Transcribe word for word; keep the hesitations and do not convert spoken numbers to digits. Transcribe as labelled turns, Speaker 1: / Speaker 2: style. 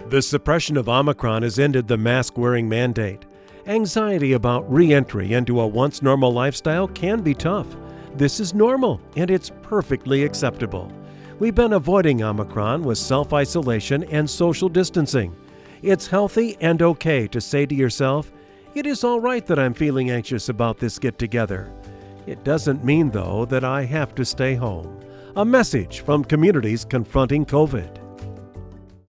Speaker 1: The suppression of Omicron has ended the mask-wearing mandate. Anxiety about re-entry into a once normal lifestyle can be tough. This is normal, and it's perfectly acceptable. We've been avoiding Omicron with self-isolation and social distancing. It's healthy and okay to say to yourself, it is all right that I'm feeling anxious about this get-together. It doesn't mean, though, that I have to stay home. A message from Communities Confronting COVID.